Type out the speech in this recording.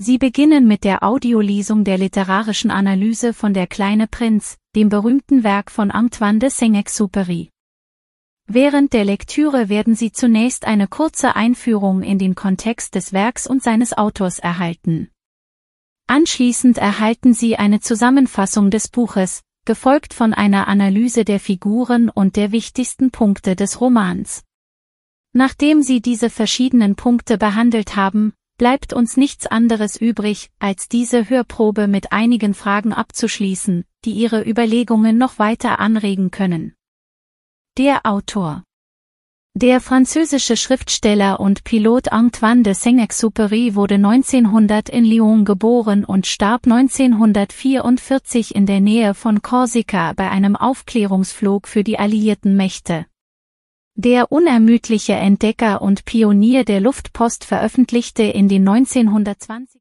Sie beginnen mit der Audiolesung der literarischen Analyse von Der kleine Prinz, dem berühmten Werk von Antoine de Saint-Exupéry. Während der Lektüre werden Sie zunächst eine kurze Einführung in den Kontext des Werks und seines Autors erhalten. Anschließend erhalten Sie eine Zusammenfassung des Buches, gefolgt von einer Analyse der Figuren und der wichtigsten Punkte des Romans. Nachdem Sie diese verschiedenen Punkte behandelt haben, bleibt uns nichts anderes übrig, als diese Hörprobe mit einigen Fragen abzuschließen, die Ihre Überlegungen noch weiter anregen können. Der Autor. Der französische Schriftsteller und Pilot Antoine de Saint-Exupéry wurde 1900 in Lyon geboren und starb 1944 in der Nähe von Korsika bei einem Aufklärungsflug für die alliierten Mächte. Der unermüdliche Entdecker und Pionier der Luftpost veröffentlichte in den 1920